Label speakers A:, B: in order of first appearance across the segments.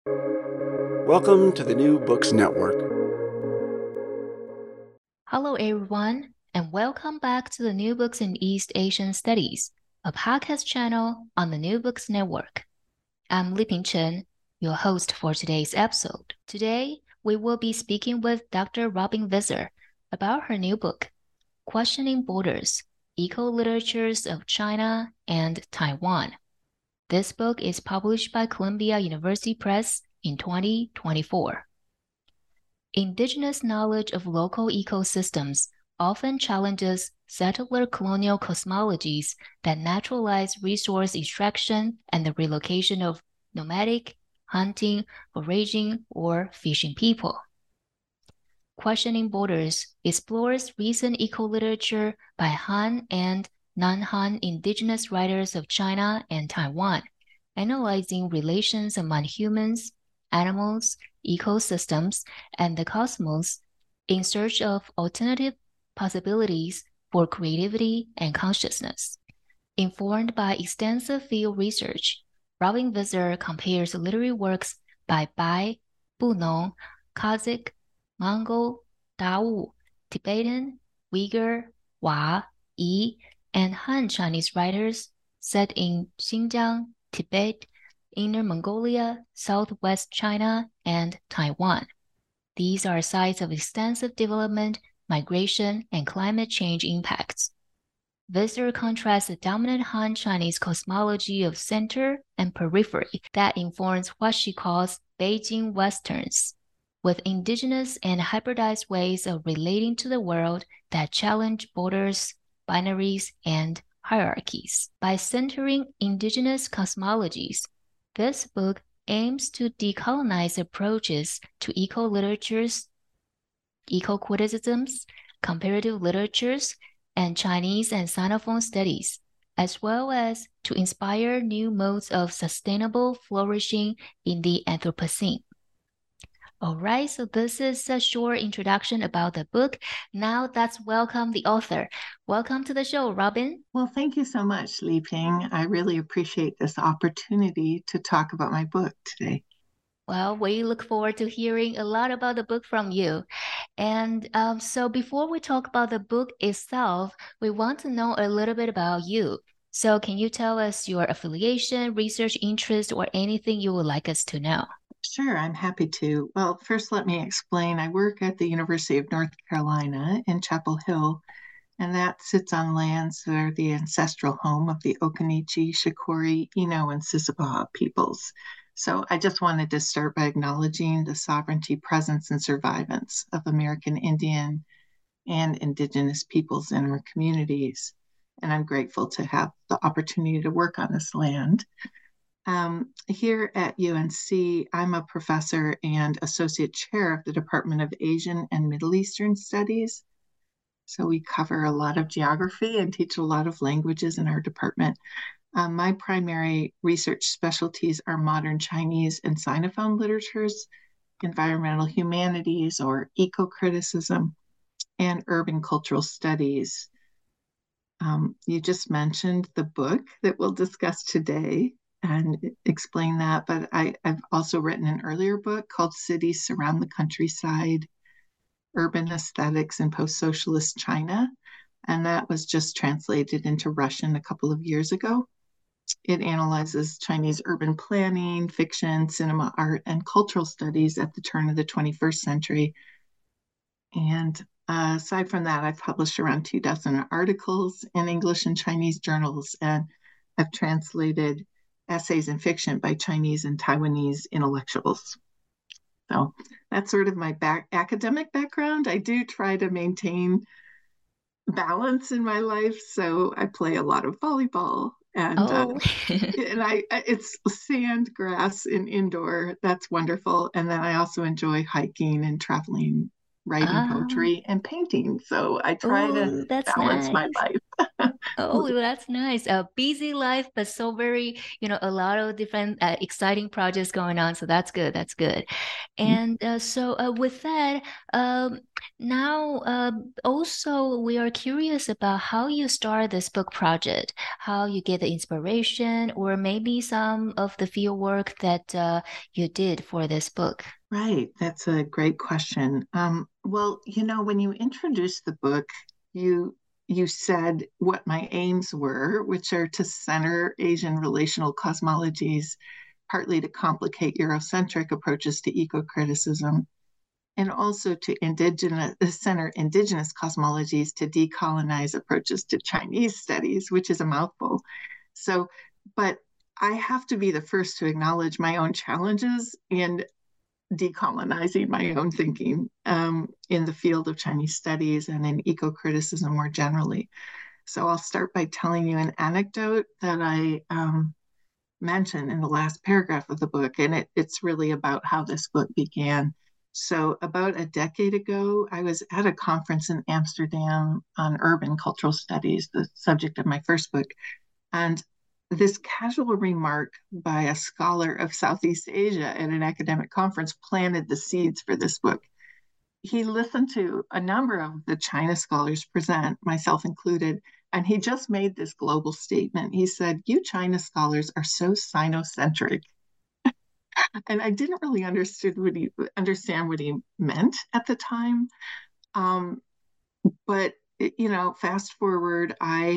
A: Welcome to the New Books Network.
B: Hello, everyone, and welcome back to the New Books in East Asian Studies, a podcast channel on the New Books Network. I'm Liping Chen, your host for today's episode. Today, we will be speaking with Dr. Robin Visser about her new book, Questioning Borders, Eco-Literatures of China and Taiwan. This book is published by Columbia University Press in 2024. Indigenous knowledge of local ecosystems often challenges settler colonial cosmologies that naturalize resource extraction and the relocation of nomadic, hunting, foraging, or fishing people. Questioning Borders explores recent eco-literature by Han and non-Han indigenous writers of China and Taiwan, analyzing relations among humans, animals, ecosystems, and the cosmos in search of alternative possibilities for creativity and consciousness. Informed by extensive field research, Robin Visser compares literary works by Bai, Bunong, Kazakh, Mongol, Dao, Tibetan, Uyghur, Hua, Yi, and Han Chinese writers set in Xinjiang, Tibet, Inner Mongolia, Southwest China, and Taiwan. These are sites of extensive development, migration, and climate change impacts. Visser contrasts the dominant Han Chinese cosmology of center and periphery that informs what she calls Beijing Westerns, with indigenous and hybridized ways of relating to the world that challenge borders, binaries, and hierarchies. By centering indigenous cosmologies, this book aims to decolonize approaches to eco-literatures, eco-criticisms, comparative literatures, and Chinese and Sinophone studies, as well as to inspire new modes of sustainable flourishing in the Anthropocene. All right, so this is a short introduction about the book. Now let's welcome the author. Welcome to the show, Robin.
C: Well, thank you so much, Li Ping. I really appreciate this opportunity to talk about my book today.
B: Well, we look forward to hearing a lot about the book from you. And so before we talk about the book itself, we want to know a little bit about you. So can you tell us your affiliation, research interest, or anything you would like us to know?
C: Sure, I'm happy to. Well, first, let me explain. I work at the University of North Carolina in Chapel Hill, and that sits on lands that are the ancestral home of the Occaneechi, Shakori, Ino, and Sissebaugh peoples. So I just wanted to start by acknowledging the sovereignty, presence, and survivance of American Indian and Indigenous peoples in our communities. And I'm grateful to have the opportunity to work on this land. Here at UNC, I'm a professor and associate chair of the Department of Asian and Middle Eastern Studies. So we cover a lot of geography and teach a lot of languages in our department. My primary research specialties are modern Chinese and Sinophone literatures, environmental humanities or eco-criticism, and urban cultural studies. You just mentioned the book that we'll discuss today and explain that, but I've also written an earlier book called Cities Surround the Countryside, Urban Aesthetics in Post-Socialist China, and that was just translated into Russian a couple of years ago. It analyzes Chinese urban planning, fiction, cinema, art, and cultural studies at the turn of the 21st century. And aside from that, I've published around 24 articles in English and Chinese journals, and I've translated essays and fiction by Chinese and Taiwanese intellectuals. So that's sort of my academic background. I do try to maintain balance in my life, so I play a lot of volleyball and
B: Oh,
C: it's sand, grass, and indoor. That's wonderful. And then I also enjoy hiking and traveling writing
B: Ah,
C: poetry, and painting. So I try to
B: oh, that's
C: balance my
B: nice.
C: life.
B: Oh, that's nice. A busy life, but so very, a lot of different exciting projects going on. So that's good. That's good. And with that, now also we are curious about how you start this book project, how you get the inspiration, or maybe some of the field work that you did for this book.
C: Right, that's a great question. Well, when you introduced the book, you you said what my aims were, which are to center Asian relational cosmologies, partly to complicate Eurocentric approaches to eco-criticism, and also to center indigenous cosmologies to decolonize approaches to Chinese studies, which is a mouthful. So, but I have to be the first to acknowledge my own challenges in decolonizing my own thinking in the field of Chinese studies and in eco-criticism more generally. So I'll start by telling you an anecdote that I mentioned in the last paragraph of the book, and it's really about how this book began. So about a decade ago, I was at a conference in Amsterdam on urban cultural studies, the subject of my first book, and this casual remark by a scholar of Southeast Asia at an academic conference planted the seeds for this book. He listened to a number of the China scholars present, myself included, and he just made this global statement. He said, "You China scholars are so Sinocentric." And I didn't really understand what he meant at the time. Um, but fast forward,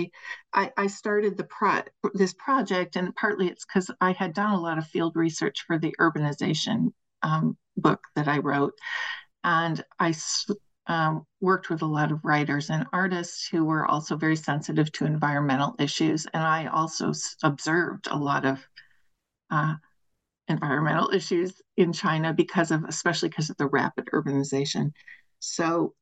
C: I started this project, and partly it's because I had done a lot of field research for the urbanization book that I wrote, and I worked with a lot of writers and artists who were also very sensitive to environmental issues, and I also observed a lot of uh, environmental issues in China especially because of the rapid urbanization. So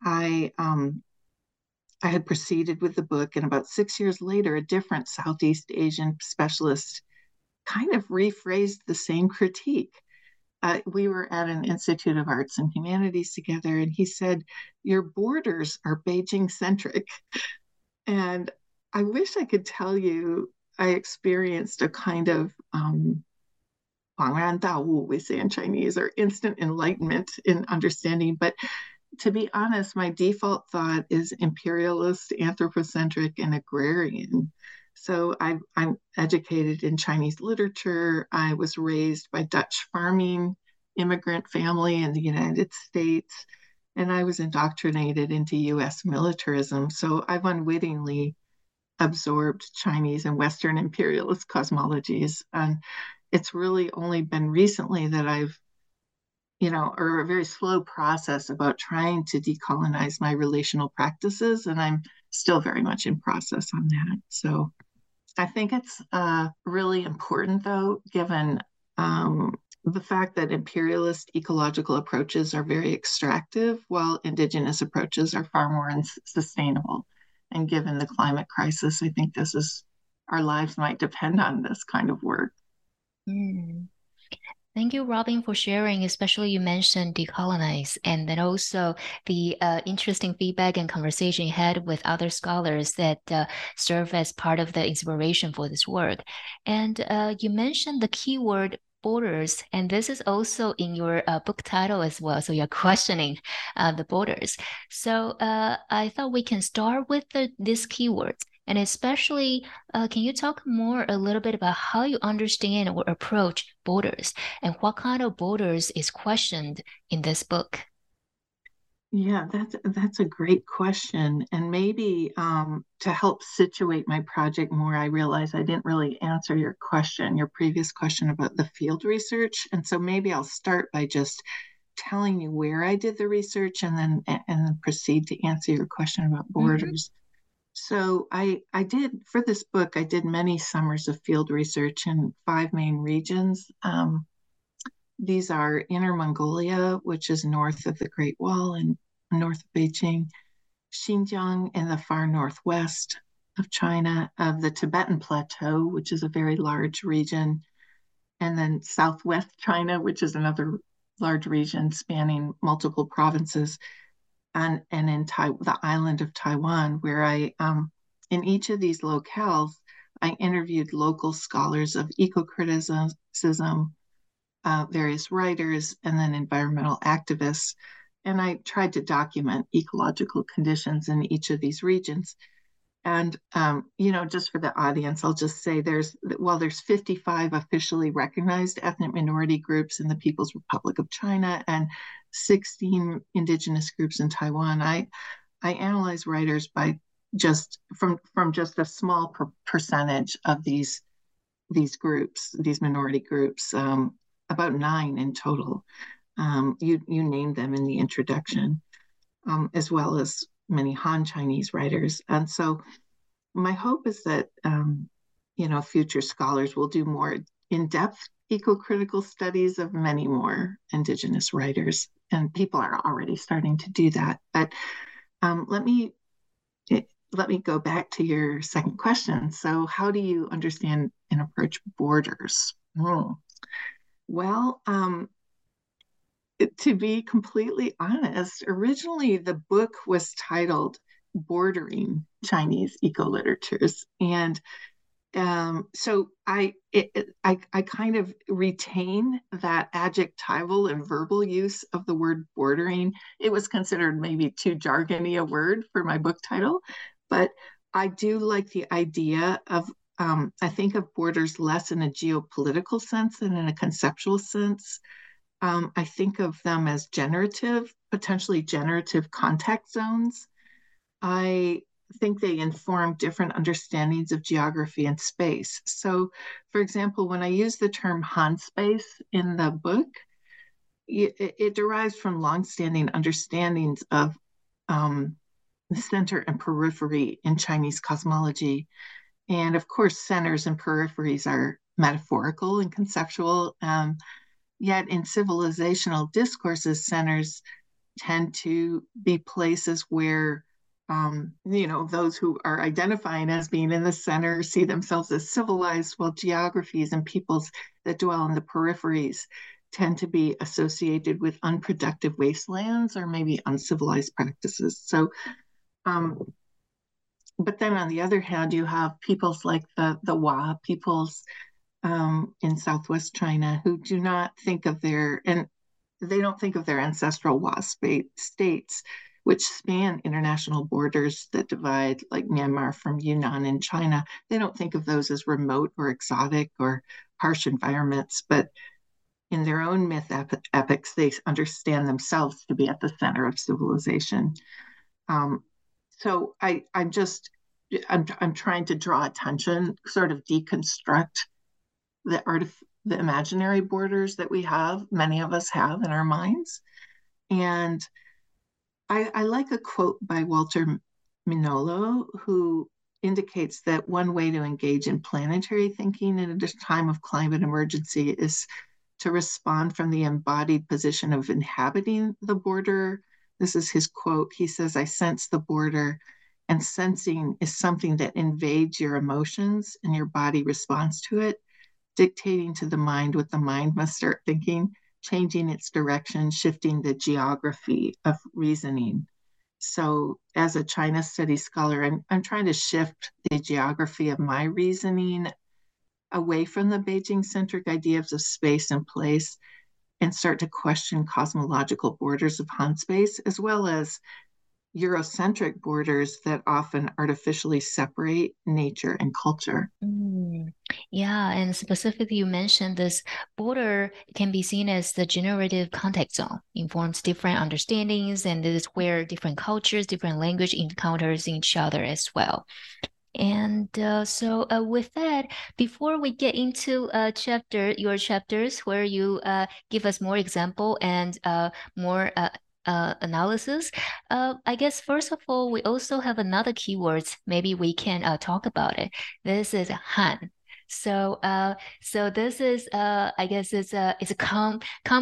C: I had proceeded with the book, and about 6 years later, a different Southeast Asian specialist kind of rephrased the same critique. We were at an Institute of Arts and Humanities together, and he said, "Your borders are Beijing centric." And I wish I could tell you I experienced a kind of 恍然大悟, we say in Chinese, or instant enlightenment in understanding. But to be honest, my default thought is imperialist, anthropocentric, and agrarian. So I'm educated in Chinese literature. I was raised by Dutch farming immigrant family in the United States, and I was indoctrinated into US militarism. So I've unwittingly absorbed Chinese and Western imperialist cosmologies. And it's really only been recently that or a very slow process about trying to decolonize my relational practices. And I'm still very much in process on that. So I think it's really important, though, given the fact that imperialist ecological approaches are very extractive, while indigenous approaches are far more sustainable. And given the climate crisis, I think our lives might depend on this kind of work.
B: Mm. Thank you, Robin, for sharing. Especially you mentioned decolonize, and then also the interesting feedback and conversation you had with other scholars that serve as part of the inspiration for this work. And you mentioned the keyword borders, and this is also in your book title as well. So you're questioning the borders. So I thought we can start with this keyword. And especially, can you talk more a little bit about how you understand or approach borders? And what kind of borders is questioned in this book?
C: Yeah, that's a great question. And maybe to help situate my project more, I realize I didn't really answer your previous question about the field research. And so maybe I'll start by just telling you where I did the research and then proceed to answer your question about
B: Mm-hmm.
C: borders. So I did for this book, I did many summers of field research in five main regions. These are Inner Mongolia, which is north of the Great Wall and north of Beijing, Xinjiang in the far northwest of China, of the Tibetan Plateau, which is a very large region, and then southwest China, which is another large region spanning multiple provinces. and in the island of Taiwan, where in each of these locales, I interviewed local scholars of eco-criticism, various writers, and then environmental activists. And I tried to document ecological conditions in each of these regions. And just for the audience, I'll just say there's 55 officially recognized ethnic minority groups in the People's Republic of China and 16 indigenous groups in Taiwan. I analyze writers by just from just a small percentage of these groups, these minority groups, about 9 in total. You named them in the introduction, as well as many Han Chinese writers. And so my hope is that, future scholars will do more in-depth eco-critical studies of many more indigenous writers, and people are already starting to do that. But let me go back to your second question. So how do you understand and approach borders? Well, to be completely honest, originally the book was titled Bordering Chinese Eco-Literatures. And so I kind of retain that adjectival and verbal use of the word bordering. It was considered maybe too jargony a word for my book title, but I do like the idea of, I think of borders less in a geopolitical sense than in a conceptual sense. I think of them as potentially generative contact zones. I think they inform different understandings of geography and space. So, for example, when I use the term Han space in the book, it derives from longstanding understandings of the center and periphery in Chinese cosmology. And of course, centers and peripheries are metaphorical and conceptual. Yet in civilizational discourses, centers tend to be places where, those who are identifying as being in the center see themselves as civilized, while geographies and peoples that dwell in the peripheries tend to be associated with unproductive wastelands or maybe uncivilized practices. So, but then on the other hand, you have peoples like the Wa peoples in Southwest China who do not think of they don't think of their ancestral Wa states, which span international borders that divide like Myanmar from Yunnan in China. They don't think of those as remote or exotic or harsh environments, but in their own myth epics, they understand themselves to be at the center of civilization. So I'm trying to draw attention, sort of deconstruct the imaginary borders that many of us have in our minds. And I like a quote by Walter Mignolo, who indicates that one way to engage in planetary thinking in a time of climate emergency is to respond from the embodied position of inhabiting the border. This is his quote. He says, "I sense the border, and sensing is something that invades your emotions and your body responds to it, dictating to the mind what the mind must start thinking, changing its direction, shifting the geography of reasoning." So as a China studies scholar, I'm trying to shift the geography of my reasoning away from the Beijing-centric ideas of space and place and start to question cosmological borders of Han space, as well as Eurocentric borders that often artificially separate nature and culture.
B: Yeah, and specifically, you mentioned this border can be seen as the generative contact zone, informs different understandings, and this is where different cultures, different language encounters each other as well. And so with that, before we get into your chapters where you give us more example and more analysis, I guess first of all, we also have another keywords. Maybe we can talk about it. This is Han. So this is I guess it's a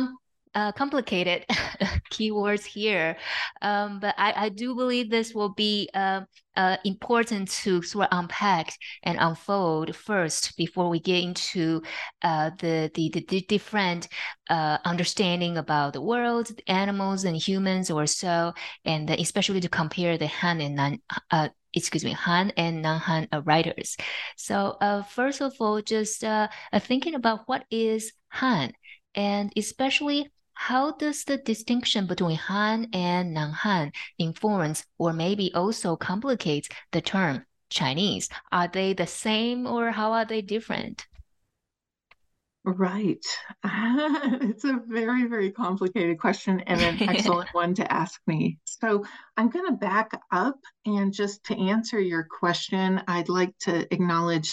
B: complicated keywords here. But I do believe this will be important to sort of unpack and unfold first before we get into the different understanding about the world, the animals and humans or so, and especially to compare the Han and Han and non-Han writers. So first of all, just thinking about what is Han, and especially how does the distinction between Han and non-Han influence or maybe also complicate the term Chinese? Are they the same or how are they different?
C: Right. It's a very, very complicated question and an excellent one to ask me. So I'm going to back up and just to answer your question, I'd like to acknowledge,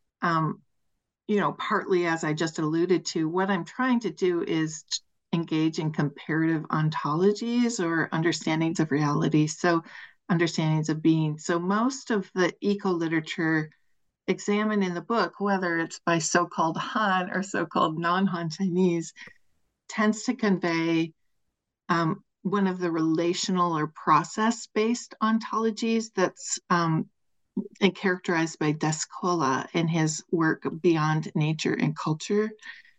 C: partly as I just alluded to, what I'm trying to do is engage in comparative ontologies or understandings of reality. So understandings of being. So most of the eco-literature examined in the book, whether it's by so-called Han or so-called non-Han Chinese, tends to convey one of the relational or process-based ontologies that's characterized by Descola in his work Beyond Nature and Culture.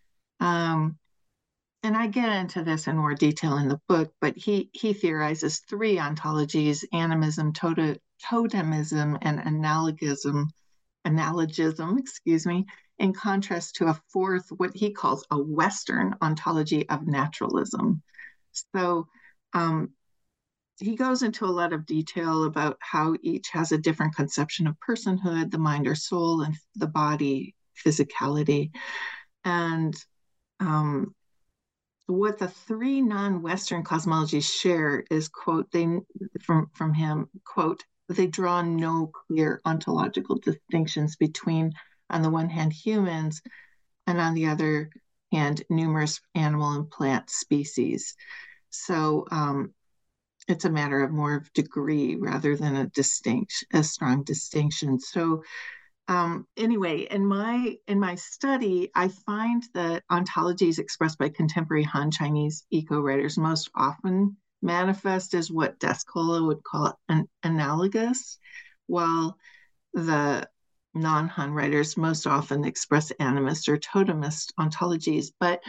C: And I get into this in more detail in the book, but he theorizes three ontologies: animism, totemism, and analogism, in contrast to a fourth, what he calls a Western ontology of naturalism. So he goes into a lot of detail about how each has a different conception of personhood, the mind or soul, and the body, physicality. And what the three non-Western cosmologies share is, quote, from him, quote, they draw no clear ontological distinctions between, on the one hand, humans, and on the other hand, numerous animal and plant species. So it's a matter of more of degree rather than a strong distinction. So anyway, in my study, I find that ontologies expressed by contemporary Han Chinese eco-writers most often manifest as what Descola would call analogous, while the non-Han writers most often express animist or totemist ontologies. But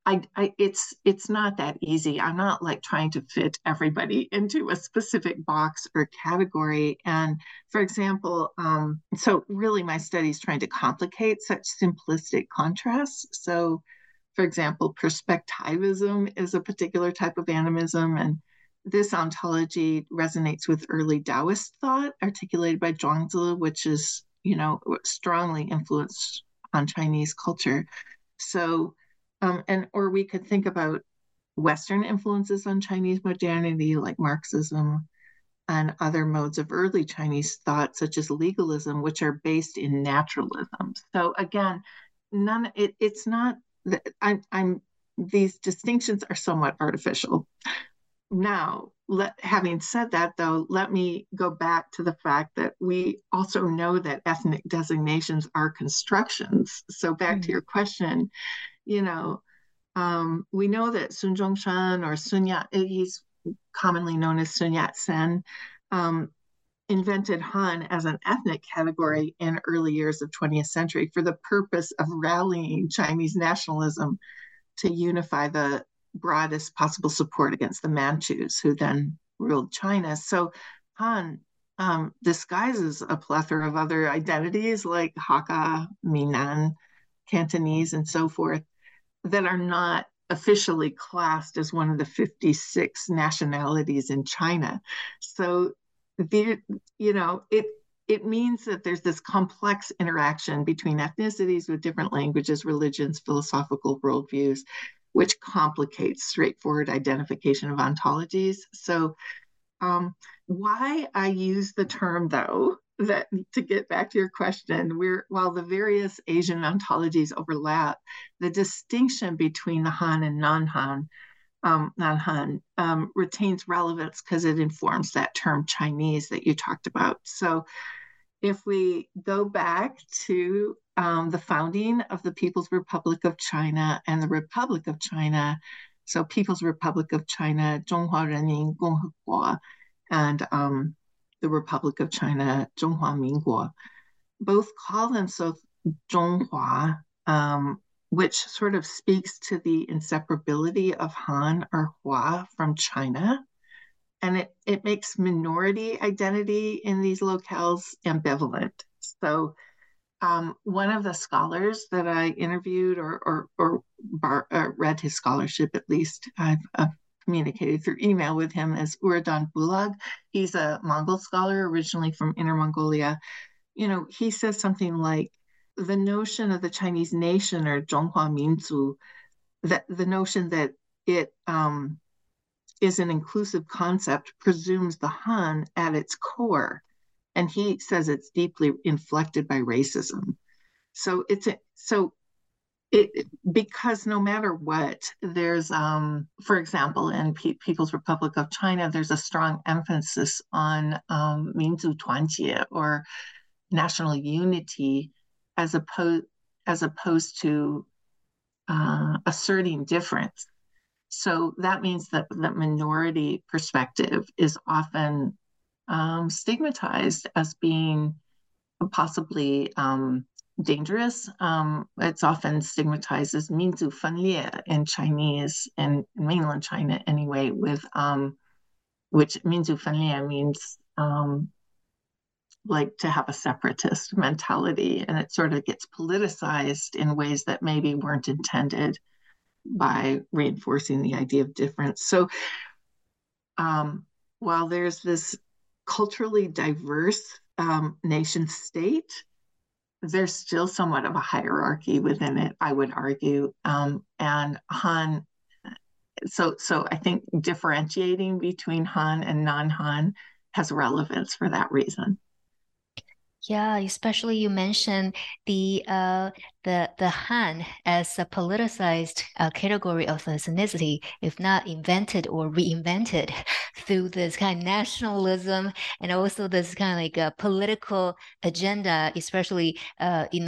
C: it's not that easy. I'm not like trying to fit everybody into a specific box or category. And for example, so really my study is trying to complicate such simplistic contrasts. So for example, perspectivism is a particular type of animism, and this ontology resonates with early Taoist thought articulated by Zhuangzi, which is, strongly influenced on Chinese culture. So, or we could think about Western influences on Chinese modernity, like Marxism and other modes of early Chinese thought, such as legalism, which are based in naturalism. So again, it's not that these distinctions are somewhat artificial. Now, having said that, though, let me go back to the fact that we also know that ethnic designations are constructions. So back to your question, we know that Sun Zhongshan or Sun Yat, he's commonly known as Sun Yat-sen, invented Han as an ethnic category in early years of 20th century for the purpose of rallying Chinese nationalism to unify the broadest possible support against the Manchus, who then ruled China. So Han disguises a plethora of other identities like Hakka, Minnan, Cantonese, and so forth, that are not officially classed as one of the 56 nationalities in China. So it means that there's this complex interaction between ethnicities with different languages, religions, philosophical worldviews, which complicates straightforward identification of ontologies. So why I use the term, though, that to get back to your question, while the various Asian ontologies overlap, the distinction between the Han and non-Han retains relevance because it informs that term Chinese that you talked about. So if we go back to the founding of the People's Republic of China and the Republic of China, So People's Republic of China, 中华人民共和国, and the Republic of China, 中华民国, both call themselves 中华, which sort of speaks to the inseparability of Han or Hua from China. And it makes minority identity in these locales ambivalent. So one of the scholars that I interviewed or read his scholarship, at least I've communicated through email with him, is Uradan Bulag. He's a Mongol scholar originally from Inner Mongolia. He says something like the notion of the Chinese nation or Zhonghua Minzu, that the notion that it is an inclusive concept presumes the Han at its core. And he says it's deeply inflected by racism. Because no matter what, there's, for example, in People's Republic of China, there's a strong emphasis on Minzu Tuanjie, or national unity, as opposed to asserting difference. So that means that the minority perspective is often stigmatized as being possibly dangerous. It's often stigmatized as 民族分裂 in Chinese, in mainland China anyway, with which 民族分裂 means like to have a separatist mentality, and it sort of gets politicized in ways that maybe weren't intended by reinforcing the idea of difference. So while there's this culturally diverse nation state, there's still somewhat of a hierarchy within it, I would argue. And Han, so I think differentiating between Han and non-Han has relevance for that reason.
B: Yeah, especially you mentioned the Han as a politicized category of ethnicity, if not invented or reinvented through this kind of nationalism and also this kind of like a political agenda, especially in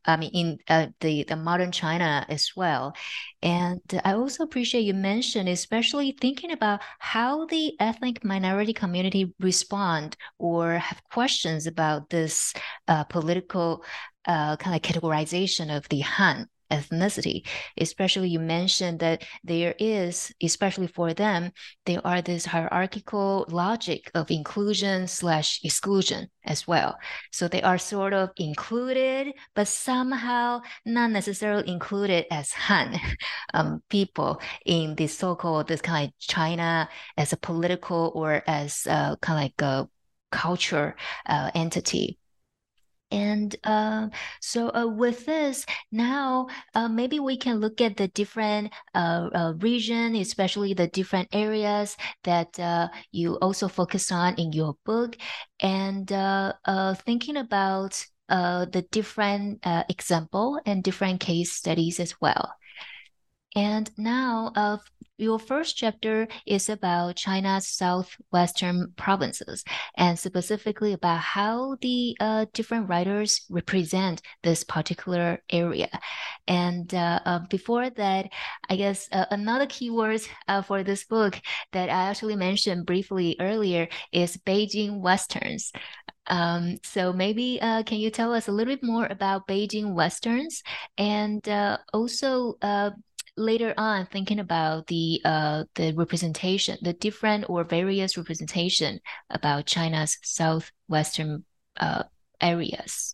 B: the modern China as well. And I also appreciate you mentioned, especially thinking about how the ethnic minority community respond or have questions about this political kind of categorization of the Han ethnicity. Especially you mentioned that there is, especially for them, there are this hierarchical logic of inclusion / exclusion as well. So they are sort of included, but somehow not necessarily included as Han people in this so-called this kind of China as a political or as kind of like a culture entity. And so with this, now maybe we can look at the different region, especially the different areas that you also focus on in your book, and thinking about the different example and different case studies as well. And now, your first chapter is about China's southwestern provinces, and specifically about how the different writers represent this particular area. And before that, I guess another keyword for this book that I actually mentioned briefly earlier is Beijing Westerns. So maybe can you tell us a little bit more about Beijing Westerns, and also later on thinking about the representation, the different or various representation about China's southwestern areas.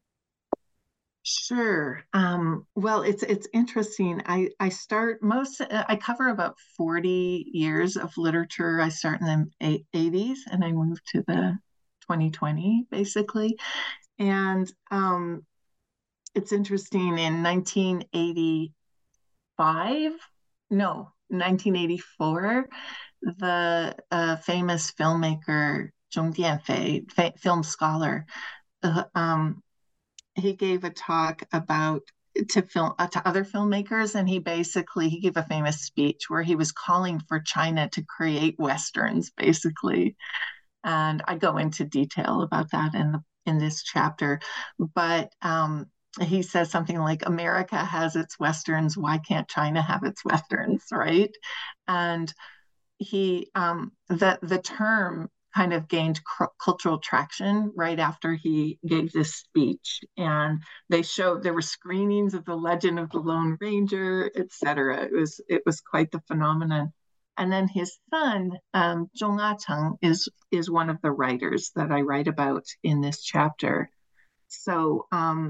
C: Sure. Well, it's interesting. I cover about 40 years of literature. I start in the 80s and I moved to the 2020 basically. And it's interesting, in 1984, the famous filmmaker Zhong Dianfei, film scholar, he gave a talk about to other filmmakers, and he gave a famous speech where he was calling for China to create westerns, basically. And I go into detail about that in this chapter, but he says something like, America has its Westerns, why can't China have its Westerns, right? And the term kind of gained cultural traction right after he gave this speech. And there were screenings of The Legend of the Lone Ranger, etc. It was quite the phenomenon. And then his son, Zhong Acheng, is one of the writers that I write about in this chapter. So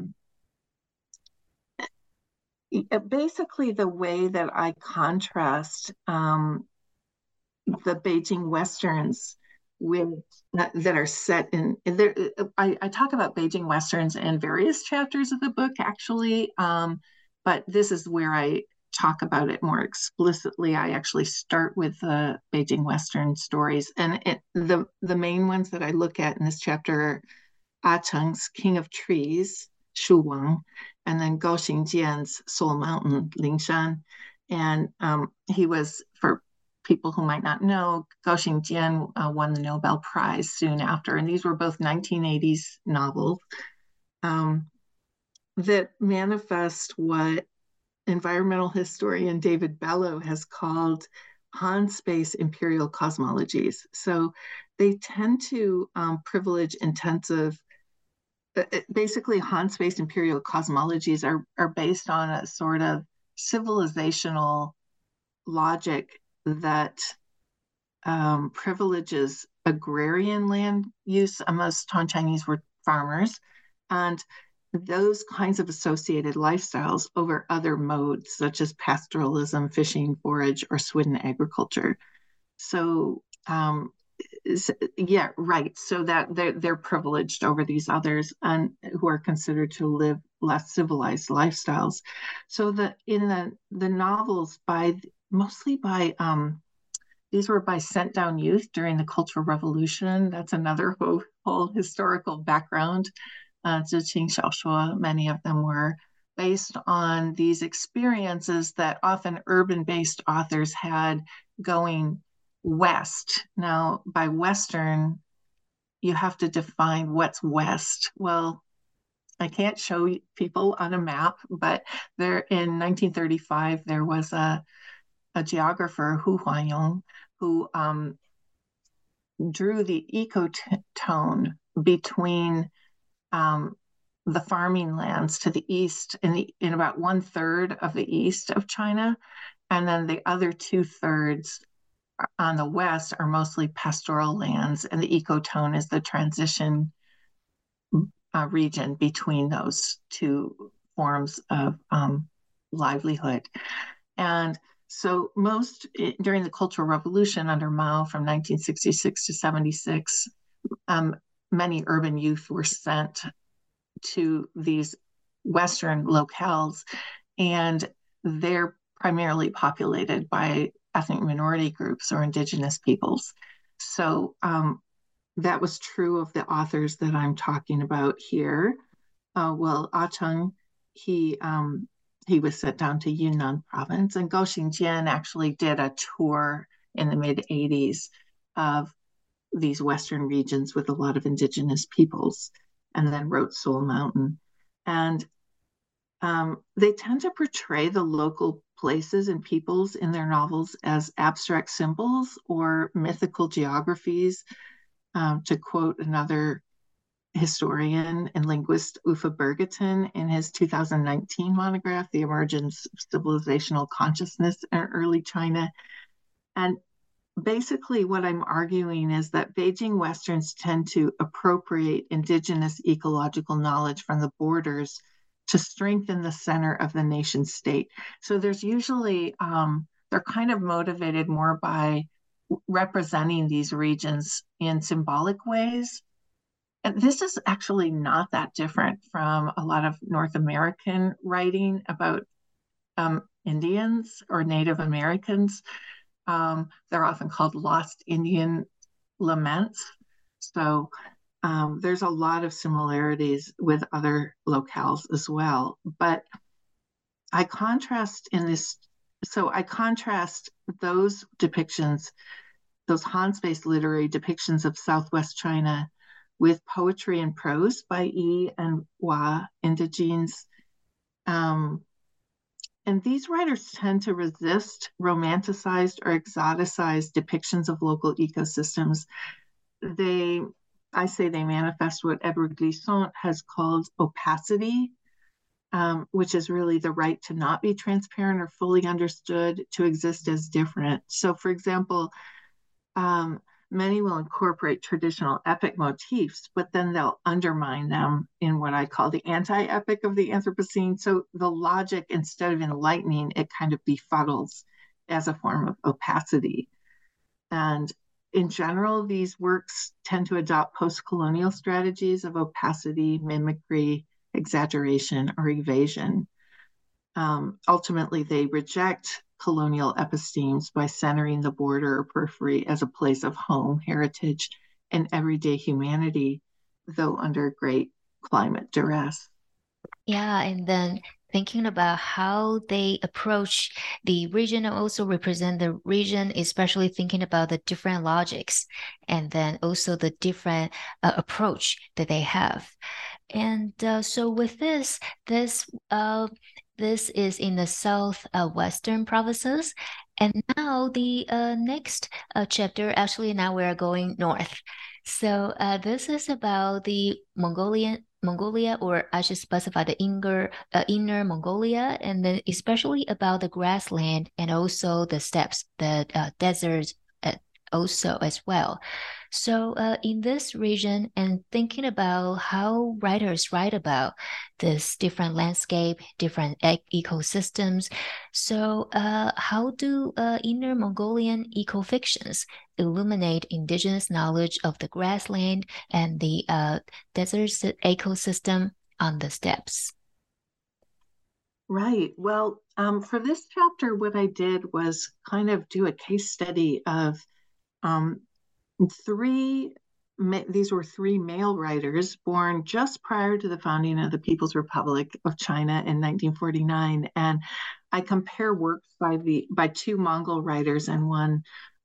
C: basically, the way that I contrast the Beijing Westerns with that are set in there. I talk about Beijing Westerns in various chapters of the book, actually, but this is where I talk about it more explicitly. I actually start with the Beijing Western stories, and the main ones that I look at in this chapter are Ah Cheng's King of Trees, Shu Wang, and then Gao Xingjian's Soul Mountain, Lingshan. And he was, for people who might not know, Gao Xingjian won the Nobel Prize soon after. And these were both 1980s novels that manifest what environmental historian David Bellow has called Han space imperial cosmologies. So they tend to privilege intensive. Basically, Han space imperial cosmologies are based on a sort of civilizational logic that privileges agrarian land use. Most Han Chinese were farmers, and those kinds of associated lifestyles over other modes such as pastoralism, fishing, forage, or swidden agriculture. So yeah, right. So that they're privileged over these others and who are considered to live less civilized lifestyles. So in the novels mostly by these were by sent down youth during the Cultural Revolution. That's another whole historical background. Zhiqing Xiaoshuo, many of them were based on these experiences that often urban-based authors had going west. Now, by Western, you have to define what's west. Well, I can't show people on a map, but there in 1935, there was a geographer, Hu Huanyong, who drew the ecotone between the farming lands to the east in about 1/3 of the east of China, and then the other 2/3 on the west are mostly pastoral lands, and the ecotone is the transition region between those two forms of livelihood. And so during the Cultural Revolution under Mao from 1966 to 76, many urban youth were sent to these Western locales, and they're primarily populated by ethnic minority groups or indigenous peoples. So that was true of the authors that I'm talking about here. Well, Ah Cheng, he was sent down to Yunnan province, and Gao Xingjian actually did a tour in the mid-80s of these Western regions with a lot of indigenous peoples, and then wrote Soul Mountain. And they tend to portray the local places and peoples in their novels as abstract symbols or mythical geographies. To quote another historian and linguist, Uffe Birgersson, in his 2019 monograph, The Emergence of Civilizational Consciousness in Early China. And basically what I'm arguing is that Beijing Westerns tend to appropriate indigenous ecological knowledge from the borders to strengthen the center of the nation state. So there's usually, they're kind of motivated more by representing these regions in symbolic ways. And this is actually not that different from a lot of North American writing about Indians or Native Americans. They're often called lost Indian laments. So there's a lot of similarities with other locales as well. But I contrast those depictions, those Han-based literary depictions of Southwest China with poetry and prose by Yi and Hua indigenes And these writers tend to resist romanticized or exoticized depictions of local ecosystems. I say they manifest what Edward Glissant has called opacity, which is really the right to not be transparent or fully understood, to exist as different. So, for example, many will incorporate traditional epic motifs, but then they'll undermine them in what I call the anti-epic of the Anthropocene. So the logic, instead of enlightening, it kind of befuddles as a form of opacity. And in general, these works tend to adopt post-colonial strategies of opacity, mimicry, exaggeration, or evasion. Ultimately, they reject colonial epistemes by centering the border or periphery as a place of home, heritage, and everyday humanity, though under great climate duress.
B: Yeah, and then thinking about how they approach the region and also represent the region, especially thinking about the different logics and then also the different approach that they have. And so with this is in the south western provinces. And now the next chapter, actually now we are going north. So this is about the Mongolia, or I should specify the inner Mongolia, and then especially about the grassland and also the steppes, the deserts also as well. So in this region, and thinking about how writers write about this different landscape, different ecosystems. So how do inner Mongolian ecofictions illuminate indigenous knowledge of the grassland and the desert ecosystem on the steppes?
C: Right. Well, for this chapter, what I did was kind of do a case study of um, these were three male writers born just prior to the founding of the People's Republic of China in 1949. And I compare works by two Mongol writers and one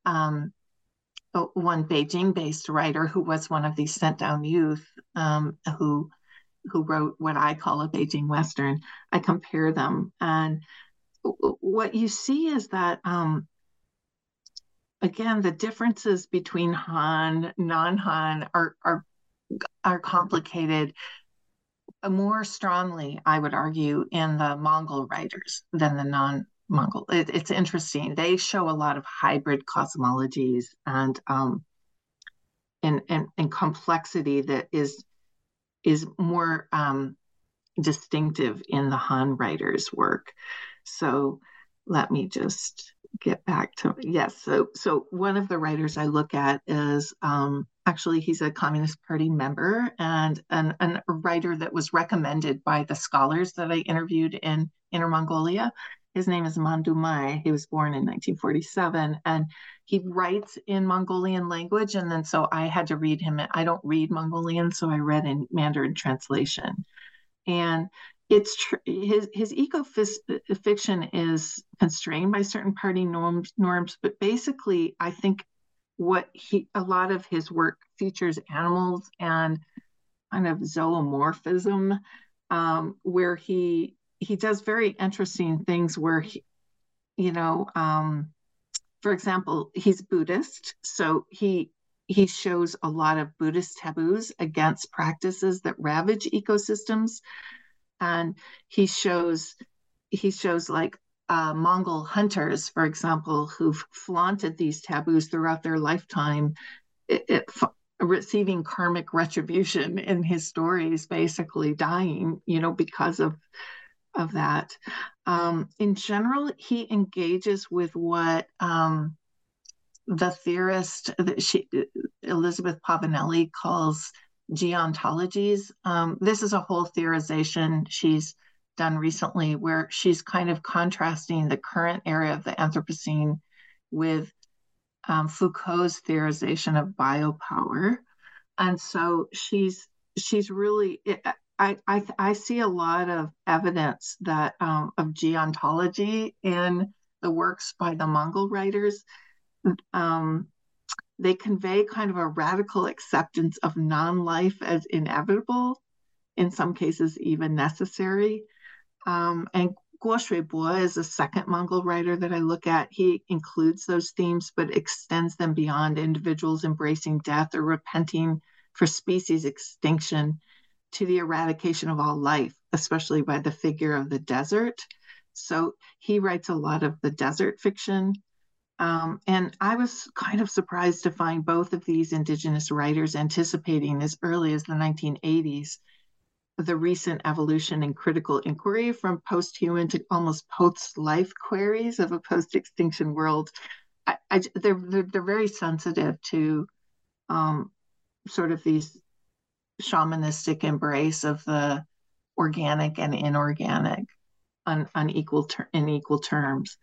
C: Beijing-based writer who was one of these sent down youth who wrote what I call a Beijing Western. I compare them, and what you see is that again, the differences between Han, non-Han are complicated more strongly, I would argue, in the Mongol writers than the non-Mongol. It's interesting. They show a lot of hybrid cosmologies and complexity that is more distinctive in the Han writers' work. So let me just get back to yes. So one of the writers I look at is actually he's a Communist Party member and a writer that was recommended by the scholars that I interviewed in Inner Mongolia. His name is Man Dumai. He was born in 1947, and he writes in Mongolian language. And then so I had to read him. I don't read Mongolian, so I read in Mandarin translation. And it's his eco-fiction is constrained by certain party norms, but basically, I think a lot of his work features animals and kind of zoomorphism, where he does very interesting things where for example, he's Buddhist, so he shows a lot of Buddhist taboos against practices that ravage ecosystems, and he shows like Mongol hunters, for example, who've flaunted these taboos throughout their lifetime, receiving karmic retribution in his stories, basically dying, because of that. In general, he engages with what the theorist Elizabeth Pavanelli calls geontologies. This is a whole theorization she's done recently where she's kind of contrasting the current era of the Anthropocene with Foucault's theorization of biopower. And so she's really, I see a lot of evidence that of geontology in the works by the Mongol writers. They convey kind of a radical acceptance of non-life as inevitable, in some cases even necessary. And Guo Shuibo is the second Mongol writer that I look at. He includes those themes, but extends them beyond individuals embracing death or repenting for species extinction to the eradication of all life, especially by the figure of the desert. So he writes a lot of the desert fiction. And I was kind of surprised to find both of these indigenous writers anticipating as early as the 1980s the recent evolution in critical inquiry from post-human to almost post-life queries of a post-extinction world. They're very sensitive to sort of these shamanistic embrace of the organic and inorganic on in equal terms.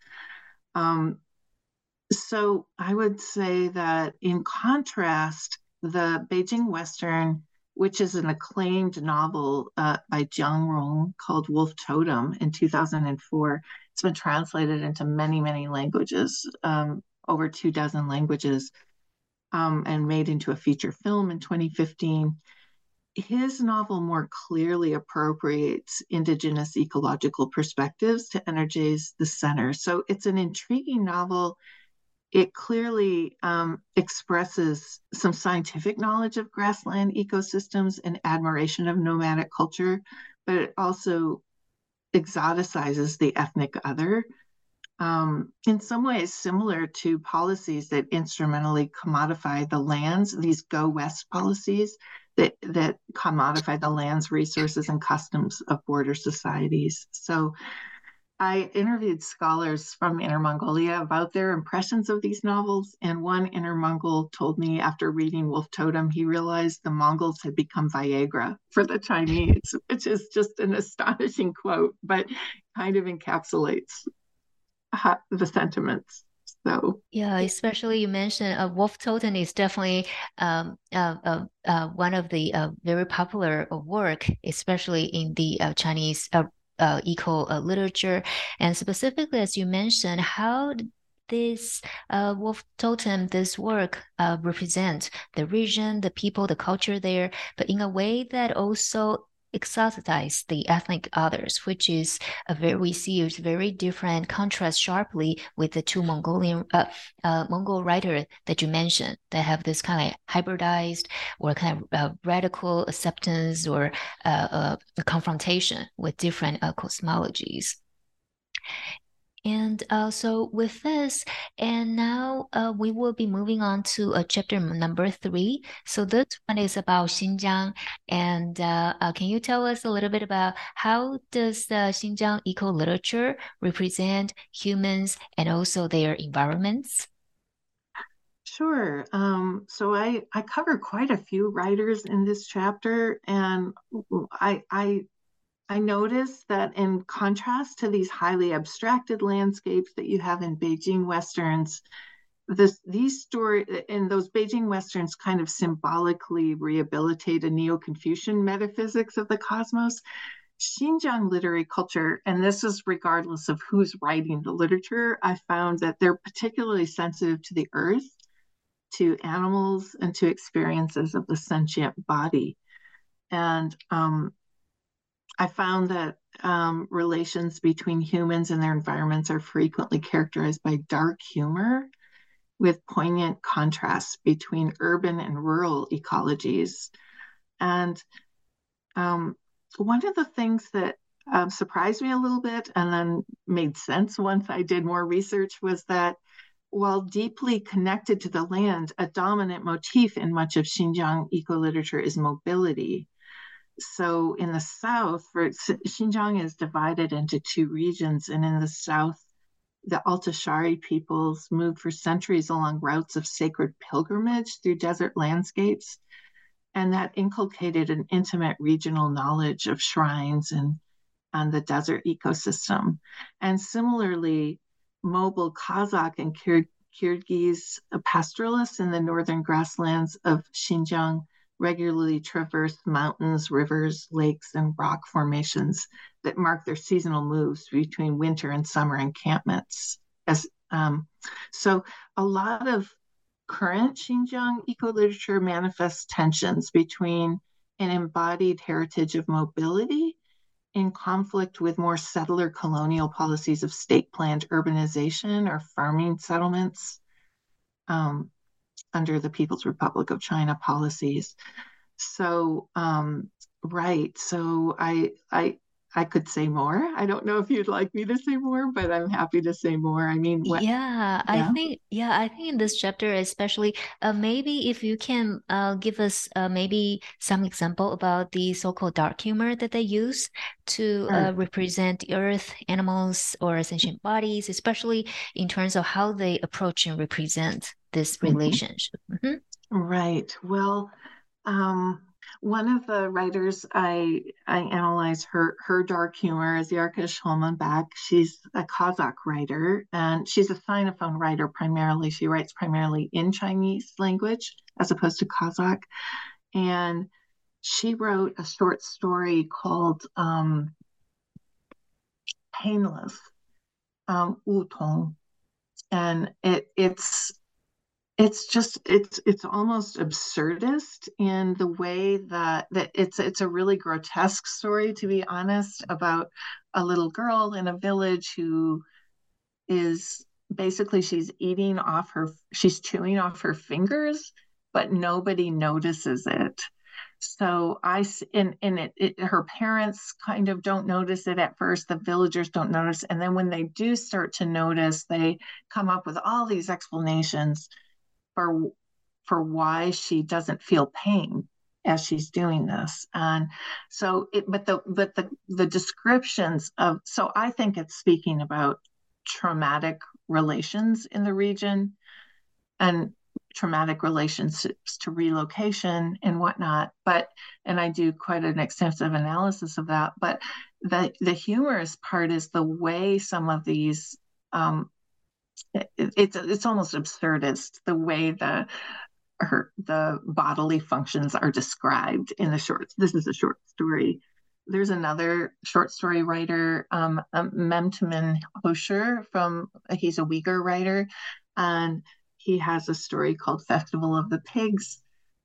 C: So I would say that in contrast, the Beijing Western, which is an acclaimed novel by Jiang Rong called Wolf Totem in 2004, it's been translated into many, many languages, over 24 languages, and made into a feature film in 2015. His novel more clearly appropriates indigenous ecological perspectives to energize the center. So it's an intriguing novel. It clearly expresses some scientific knowledge of grassland ecosystems and admiration of nomadic culture, but it also exoticizes the ethnic other. In some ways, similar to policies that instrumentally commodify the lands, these Go West policies that commodify the lands, resources, and customs of border societies. So I interviewed scholars from Inner Mongolia about their impressions of these novels, and one Inner Mongol told me after reading Wolf Totem, he realized the Mongols had become Viagra for the Chinese, which is just an astonishing quote, but kind of encapsulates the sentiments. So
B: Yeah, especially you mentioned Wolf Totem is definitely one of the very popular work, especially in the Chinese eco literature, and specifically as you mentioned, how this Wolf Totem, this work represent the region, the people, the culture there, but in a way that also exotize the ethnic others, which is a very we see is very different contrast sharply with the two Mongol writer that you mentioned that have this kind of hybridized or kind of radical acceptance or confrontation with different cosmologies. And so with this, and now we will be moving on to chapter number 3. So this one is about Xinjiang. And can you tell us a little bit about how does the Xinjiang eco-literature represent humans and also their environments?
C: Sure. So I cover quite a few writers in this chapter, and I noticed that in contrast to these highly abstracted landscapes that you have in Beijing Westerns, these stories in those Beijing Westerns kind of symbolically rehabilitate a Neo-Confucian metaphysics of the cosmos. Xinjiang literary culture, and this is regardless of who's writing the literature, I found that they're particularly sensitive to the earth, to animals, and to experiences of the sentient body. And I found that relations between humans and their environments are frequently characterized by dark humor with poignant contrasts between urban and rural ecologies. And one of the things that surprised me a little bit and then made sense once I did more research was that while deeply connected to the land, a dominant motif in much of Xinjiang eco-literature is mobility. So in the south, Xinjiang is divided into two regions, and in the south, the Altashari peoples moved for centuries along routes of sacred pilgrimage through desert landscapes, and that inculcated an intimate regional knowledge of shrines and the desert ecosystem. And similarly, mobile Kazakh and Kyrgyz pastoralists in the northern grasslands of Xinjiang regularly traverse mountains, rivers, lakes, and rock formations that mark their seasonal moves between winter and summer encampments. So a lot of current Xinjiang eco-literature manifests tensions between an embodied heritage of mobility in conflict with more settler colonial policies of state-planned urbanization or farming settlements under the People's Republic of China policies. So, right. So I could say more. I don't know if you'd like me to say more, but I'm happy to say more. I mean, what? Yeah.
B: I think in this chapter, especially, maybe if you can give us maybe some example about the so-called dark humor that they use to
C: Sure.
B: represent the earth, animals, or sentient bodies, especially in terms of how they approach and represent this relationship.
C: Right. Well, one of the writers I analyze her dark humor is Yarkash Holmanbach. She's a Kazakh writer, and she's a Sinophone writer primarily. She writes primarily in Chinese language as opposed to Kazakh. And she wrote a short story called Painless, Wu Tong. And it's almost absurdist in the way that it's a really grotesque story, to be honest, about a little girl in a village who is basically she's chewing off her fingers, but nobody notices it. So her parents kind of don't notice it at first. The villagers don't notice, and then when they do start to notice, they come up with all these explanations for why she doesn't feel pain as she's doing this. And so the descriptions of, so I think it's speaking about traumatic relations in the region and traumatic relationships to relocation and whatnot. And I do quite an extensive analysis of that. But the humorous part is the way some of these it's almost absurdist the way the bodily functions are described in the shorts. This is a short story. There's another short story writer, Memtamin Hosher he's a Uyghur writer, and he has a story called Festival of the Pigs,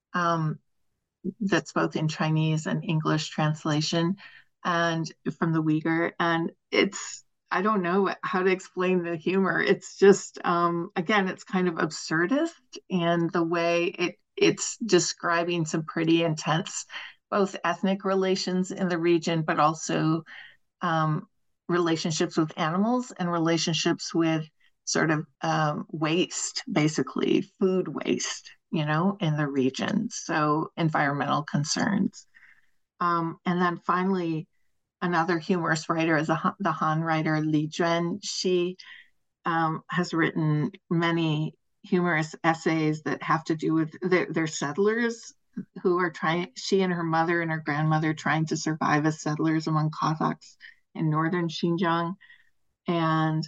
C: that's both in Chinese and English translation, and from the Uyghur, and I don't know how to explain the humor. It's just, again, it's kind of absurdist, and the way it's describing some pretty intense, both ethnic relations in the region, but also relationships with animals and relationships with sort of waste, basically food waste, in the region. So environmental concerns. And then finally, another humorous writer is the Han writer Li Zhen. She has written many humorous essays that have to do with their settlers who are she and her mother and her grandmother trying to survive as settlers among Cossacks in northern Xinjiang. And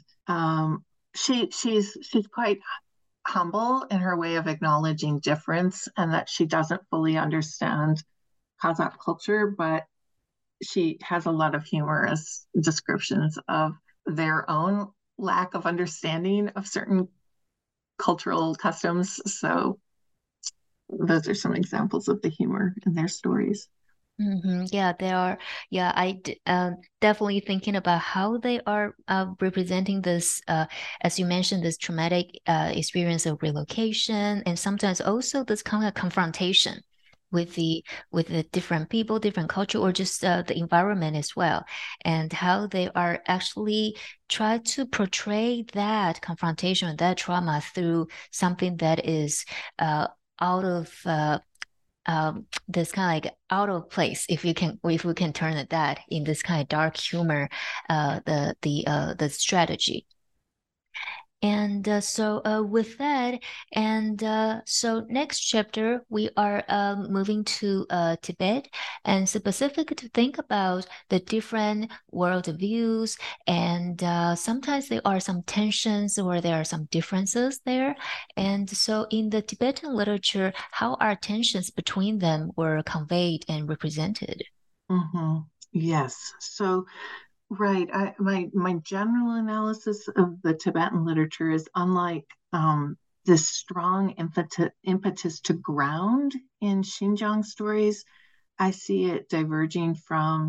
C: she's quite humble in her way of acknowledging difference and that she doesn't fully understand Kazakh culture, but she has a lot of humorous descriptions of their own lack of understanding of certain cultural customs. So those are some examples of the humor in their stories.
B: Yeah, they are. Yeah, definitely thinking about how they are representing this, as you mentioned, this traumatic experience of relocation, and sometimes also this kind of confrontation with the different people, different culture, or just the environment as well, and how they are actually try to portray that confrontation, that trauma through something that is out of this kind of like out of place, if we can turn it that in this kind of dark humor, the strategy. And with that, and so next chapter, we are moving to Tibet, and specific to think about the different world views, and sometimes there are some tensions or there are some differences there. And so in the Tibetan literature, how are tensions between them were conveyed and represented?
C: Mm-hmm. Yes. So right. My general analysis of the Tibetan literature is unlike this strong impetus to ground in Xinjiang stories. I see it diverging from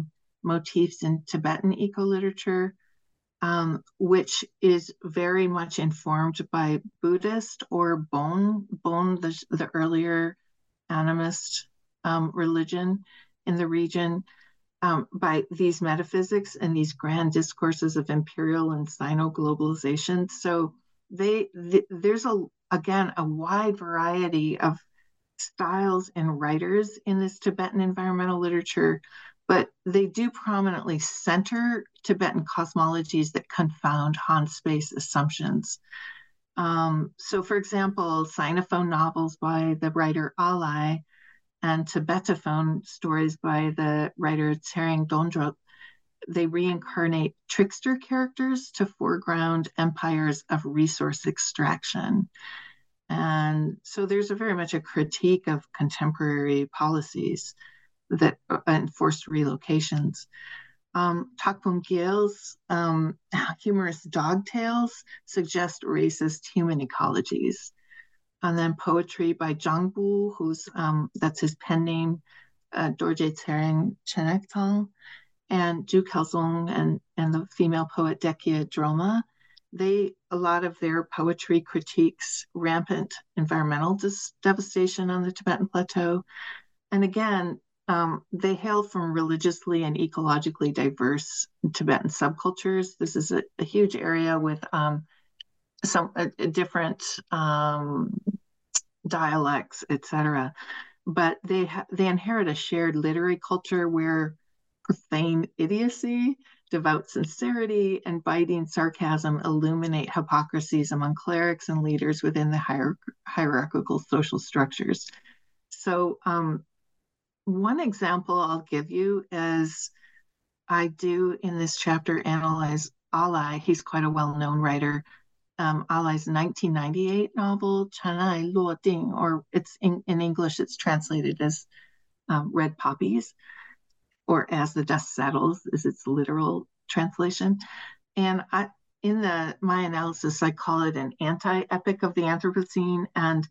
C: motifs in Tibetan eco-literature, which is very much informed by Buddhist or Bon, the earlier animist religion in the region, by these metaphysics and these grand discourses of imperial and Sino-globalization. So there's again a wide variety of styles and writers in this Tibetan environmental literature, but they do prominently center Tibetan cosmologies that confound Han space assumptions. So, for example, Sinophone novels by the writer Alai and Tibetophone stories by the writer Tsering Dondrop, they reincarnate trickster characters to foreground empires of resource extraction. And so there's very much a critique of contemporary policies that enforce relocations. Takpun Gyal's humorous dog tales suggest racist human ecologies. And then poetry by Zhang Bu, that's his pen name, Dorje Tsering Chenektong, and Zhu Kaozong and the female poet Dekia Droma. A lot of their poetry critiques rampant environmental devastation on the Tibetan plateau. And again, they hail from religiously and ecologically diverse Tibetan subcultures. This is a huge area with some different dialects, etc. But they inherit a shared literary culture where profane idiocy, devout sincerity, and biting sarcasm illuminate hypocrisies among clerics and leaders within the hierarchical social structures. So one example I'll give you is I do in this chapter analyze Alai. He's quite a well-known writer. Alai's 1998 novel, Chanai Luo Ding, or it's in English, it's translated as Red Poppies, or As the Dust Settles is its literal translation. And my analysis, I call it an anti-epic of the Anthropocene. And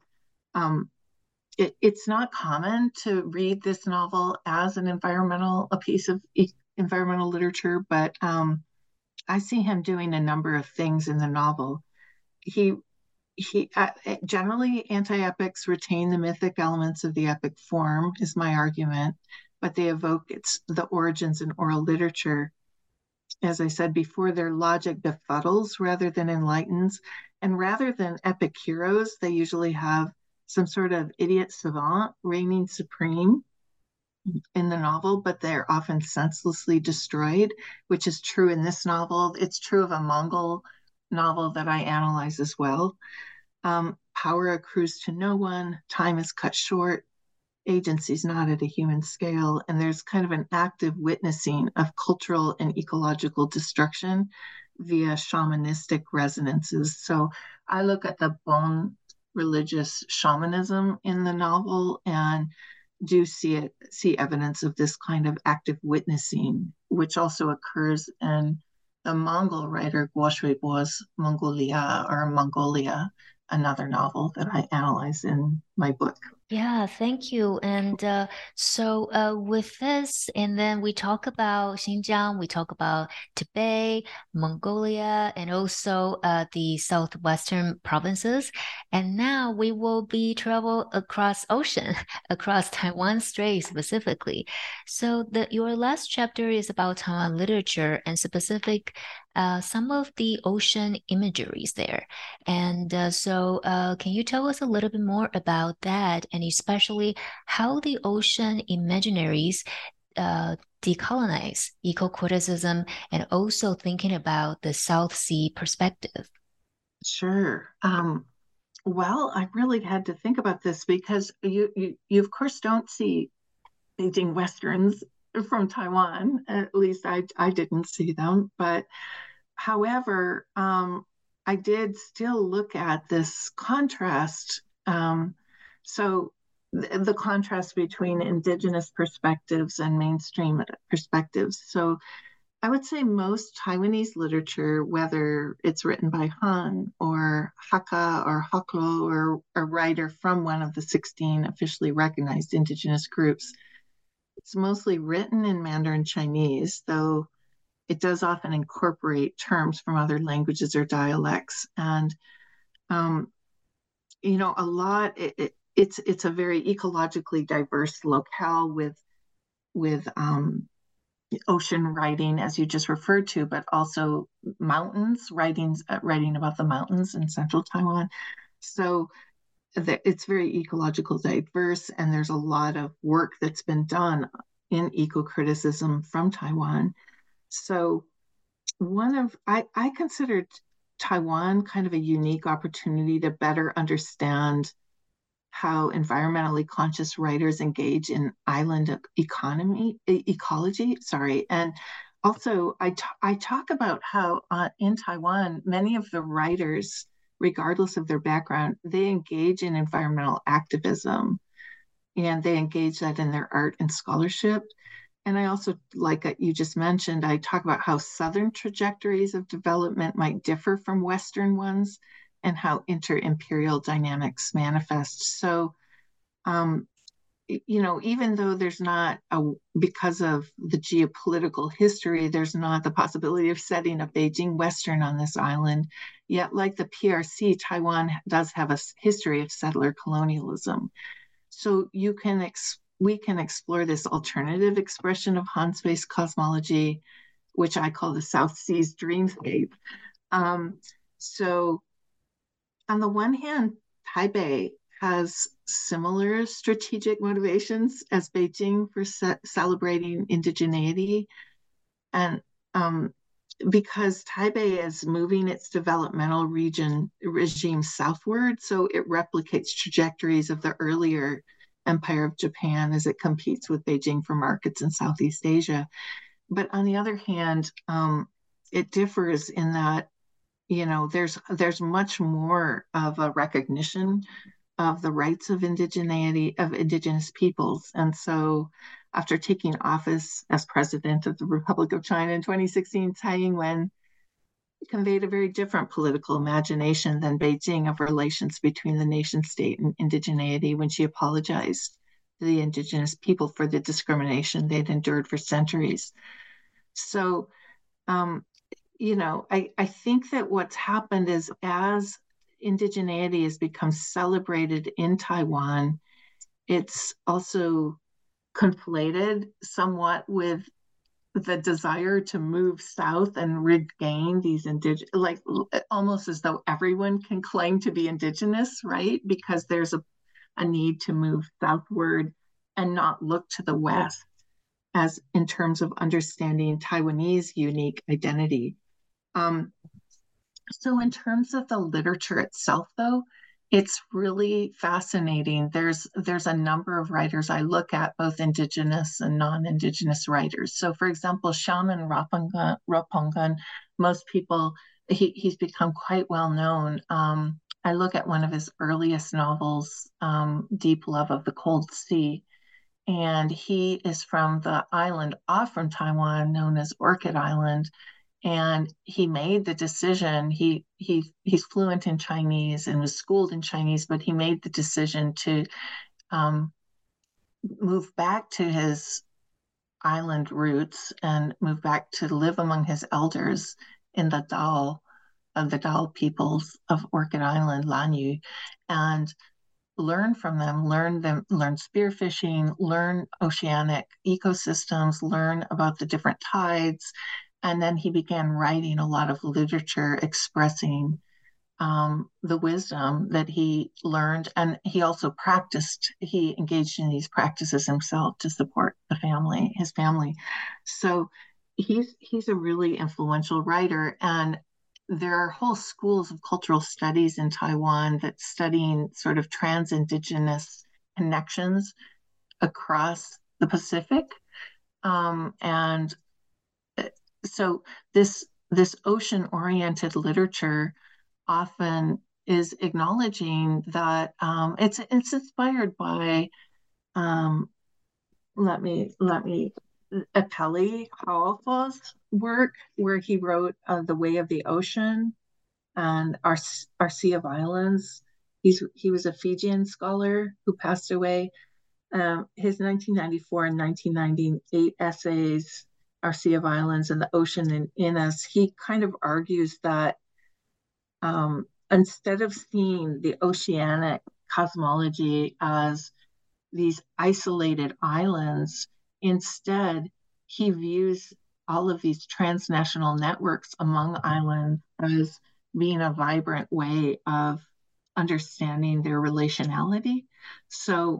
C: it's not common to read this novel as a piece of environmental literature, but I see him doing a number of things in the novel. He generally, anti-epics retain the mythic elements of the epic form, is my argument, but they evoke the origins in oral literature. As I said before, their logic befuddles rather than enlightens, and rather than epic heroes, they usually have some sort of idiot savant reigning supreme in the novel, but they're often senselessly destroyed, which is true in this novel. It's true of a Mongol novel that I analyze as well. Power accrues to no one, time is cut short, agency is not at a human scale, and there's kind of an active witnessing of cultural and ecological destruction via shamanistic resonances. So I look at the Bon religious shamanism in the novel and do see evidence of this kind of active witnessing, which also occurs in the Mongol writer Guo Shuibo's Mongolia, another novel that I analyze in my book.
B: Yeah, thank you. And so with this, and then we talk about Xinjiang, we talk about Tibet, Mongolia, and also the southwestern provinces. And now we will be travel across ocean, across Taiwan Strait specifically. So your last chapter is about Taiwan literature and specific some of the ocean imageries there. And so can you tell us a little bit more about that, and especially how the ocean imaginaries decolonize eco-criticism and also thinking about the South Sea perspective?
C: Sure. Well, I really had to think about this because you of course don't see Beijing Westerns from Taiwan. At least I didn't see them. But however, I did still look at this contrast. So the contrast between indigenous perspectives and mainstream perspectives. So I would say most Taiwanese literature, whether it's written by Han or Hakka or Haklo or a writer from one of the 16 officially recognized indigenous groups, It's mostly written in Mandarin Chinese, though it does often incorporate terms from other languages or dialects. And um, a lot. It's a very ecologically diverse locale with ocean writing, as you just referred to, but also mountains, writing about the mountains in central Taiwan. So it's very ecological diverse, and there's a lot of work that's been done in eco-criticism from Taiwan. So I considered Taiwan kind of a unique opportunity to better understand how environmentally conscious writers engage in island ecology. Sorry, and also I talk about how in Taiwan many of the writers, regardless of their background, they engage in environmental activism, and they engage that in their art and scholarship. And I also, like you just mentioned, I talk about how Southern trajectories of development might differ from Western ones and how inter-imperial dynamics manifest. So, um, even though because of the geopolitical history, there's not the possibility of setting a Beijing Western on this island. Yet, like the PRC, Taiwan does have a history of settler colonialism. So we can explore this alternative expression of Han space cosmology, which I call the South Seas dreamscape. Um, so on the one hand, Taipei has similar strategic motivations as Beijing for celebrating indigeneity. And because Taipei is moving its developmental regime southward, so it replicates trajectories of the earlier Empire of Japan as it competes with Beijing for markets in Southeast Asia. But on the other hand, it differs in that there's much more of a recognition of the rights of indigeneity of indigenous peoples. And so after taking office as president of the Republic of China in 2016, Tsai Ing-wen conveyed a very different political imagination than Beijing of relations between the nation state and indigeneity when she apologized to the indigenous people for the discrimination they'd endured for centuries. So, I think that what's happened is as indigeneity has become celebrated in Taiwan, it's also conflated somewhat with the desire to move south and regain these like almost as though everyone can claim to be indigenous, right? Because there's a need to move southward and not look to the west as in terms of understanding Taiwanese unique identity. So in terms of the literature itself, though, it's really fascinating. There's a number of writers I look at, both indigenous and non-indigenous writers. So, for example, Xiaonan Ropongan, most people, he's become quite well known. I look at one of his earliest novels, Deep Love of the Cold Sea, and he is from the island off from Taiwan known as Orchid Island, and he made the decision. He's fluent in Chinese and was schooled in Chinese, but he made the decision to move back to his island roots and move back to live among his elders in the Dao peoples of Orchid Island, Lanyu, and learn from them, learn spearfishing, learn oceanic ecosystems, learn about the different tides. And then he began writing a lot of literature expressing the wisdom that he learned. And he also he engaged in these practices himself to support his family. So he's a really influential writer. And there are whole schools of cultural studies in Taiwan that's studying sort of trans-indigenous connections across the Pacific. And so this ocean-oriented literature often is acknowledging that it's inspired by Apeli Hau'ofa's work, where he wrote The Way of the Ocean and Our Sea of Islands. He was a Fijian scholar who passed away. his 1994 and 1998 essays, Our Sea of Islands and the Ocean in Us, he kind of argues that instead of seeing the oceanic cosmology as these isolated islands, instead, he views all of these transnational networks among islands as being a vibrant way of understanding their relationality. So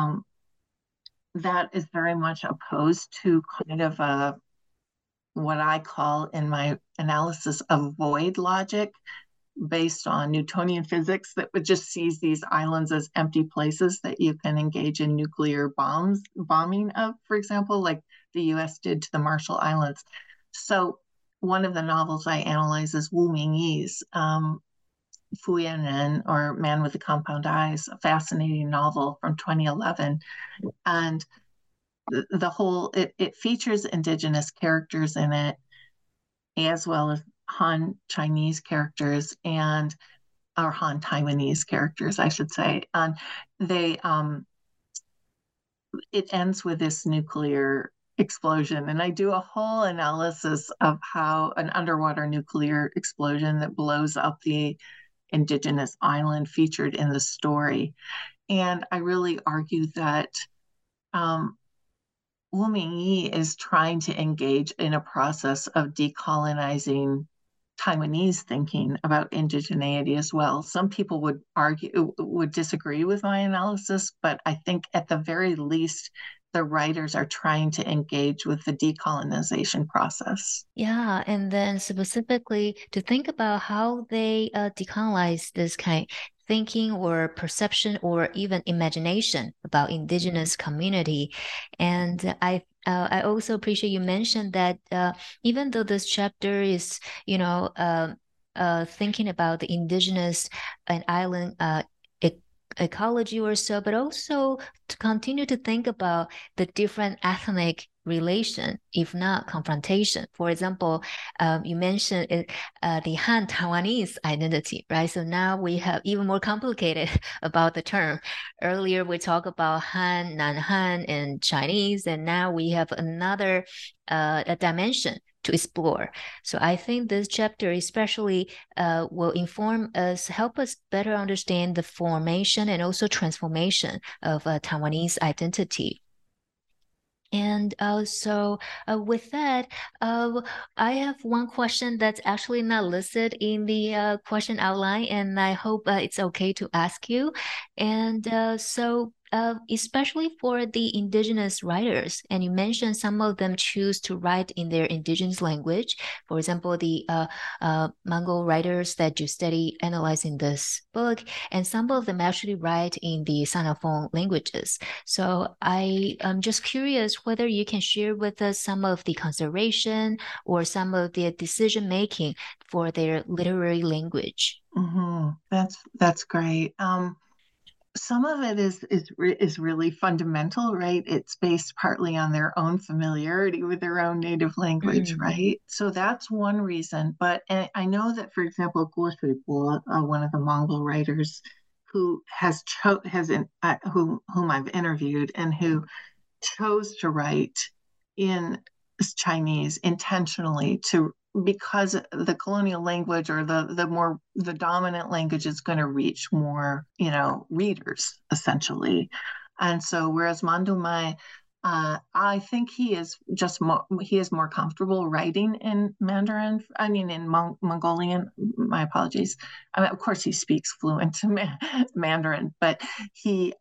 C: that is very much opposed to kind of what I call in my analysis of void logic, based on Newtonian physics, that would just sees these islands as empty places that you can engage in nuclear bombing of, for example, like the US did to the Marshall Islands. So one of the novels I analyze is Wu Mingyi's Fuyanen, or Man with the Compound Eyes, a fascinating novel from 2011. And the whole, it features indigenous characters in it, as well as Han Chinese characters or Han Taiwanese characters, I should say. And they, it ends with this nuclear explosion. And I do a whole analysis of how an underwater nuclear explosion that blows up the indigenous island featured in the story. And I really argue that Wu Mingyi is trying to engage in a process of decolonizing Taiwanese thinking about indigeneity as well. Some people would disagree with my analysis, but I think at the very least, the writers are trying to engage with the decolonization process.
B: Yeah, and then specifically to think about how they decolonize this kind thinking or perception or even imagination about indigenous community. And I also appreciate you mentioned that even though this chapter is, thinking about the indigenous and island ecology or so, but also to continue to think about the different ethnic relation, if not confrontation. For example, you mentioned the Han Taiwanese identity, right? So now we have even more complicated about the term. Earlier we talked about Han, Nanhan, and Chinese, and now we have another a dimension to explore. So I think this chapter especially will help us better understand the formation and also transformation of Taiwanese identity. And so with that, I have one question that's actually not listed in the question outline, and I hope it's okay to ask you. And especially for the indigenous writers, and you mentioned some of them choose to write in their indigenous language. For example, the Mongol writers that you study analyzing this book, and some of them actually write in the Sinophone languages. So I am just curious whether you can share with us some of the consideration or some of the decision making for their literary language.
C: Mm-hmm. That's great. Some of it is really fundamental, right? It's based partly on their own familiarity with their own native language, right? So that's one reason. But I know that, for example, Guo Shuibo, one of the Mongol writers, who whom I've interviewed and who chose to write in Chinese intentionally because the colonial language, or the dominant language, is going to reach more, readers essentially. And so whereas Mandumai, I think he is more comfortable writing in Mandarin. I mean, in Mongolian. My apologies. I mean, of course, he speaks fluent Mandarin, but he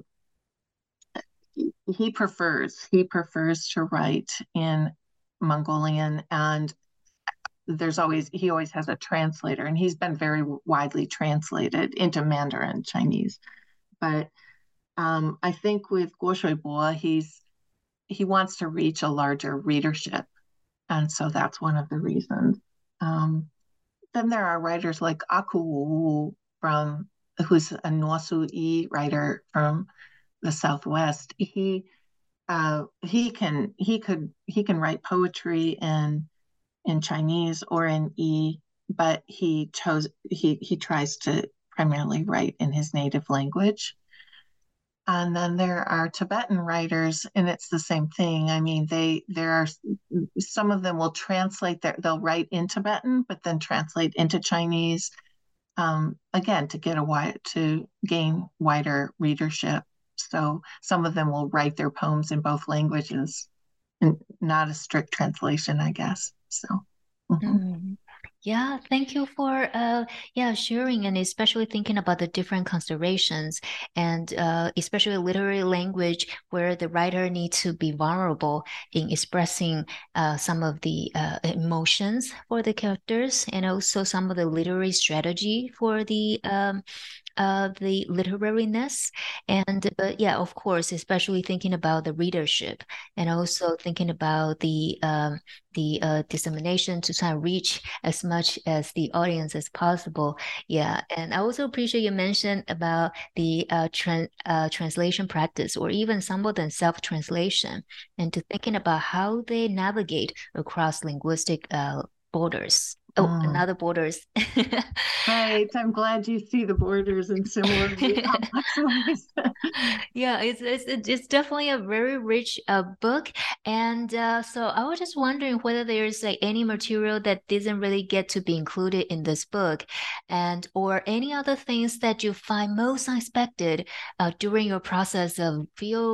C: prefers to write in Mongolian, and he always has a translator, and he's been very widely translated into Mandarin Chinese. But I think with Guo Shuibo, he wants to reach a larger readership, and so that's one of the reasons. Then there are writers like Aku Wu, who's a Nuosu-y writer from the Southwest. He can write poetry in Chinese or in Yi, but he tries to primarily write in his native language. And then there are Tibetan writers, and it's the same thing. I mean, there are some of them will translate they'll write in Tibetan, but then translate into Chinese, again, to gain wider readership. So some of them will write their poems in both languages, and not a strict translation, I guess. So, mhm.
B: Mm. Yeah, thank you for sharing and especially thinking about the different considerations and especially literary language where the writer needs to be vulnerable in expressing some of the emotions for the characters and also some of the literary strategy for the literariness and yeah, of course, especially thinking about the readership and also thinking about the dissemination to try and reach as much as the audience as possible. Yeah, and I also appreciate you mentioned about the translation practice or even some of them self-translation and to thinking about how they navigate across linguistic borders. Oh,
C: Mm.
B: another borders.
C: Right. I'm glad you see the borders in similarly complex ways.
B: Yeah, it's definitely a very rich book, and so I was just wondering whether there's like any material that didn't really get to be included in this book, and or any other things that you find most unexpected during your process of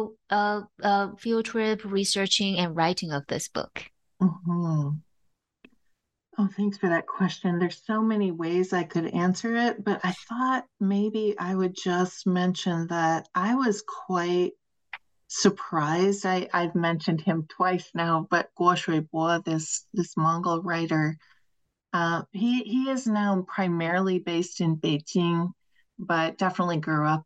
B: field trip researching and writing of this book.
C: Mhm. Oh, thanks for that question. There's so many ways I could answer it, but I thought maybe I would just mention that I was quite surprised. I've mentioned him twice now, but Guo Shuibo, this Mongol writer, he is now primarily based in Beijing, but definitely grew up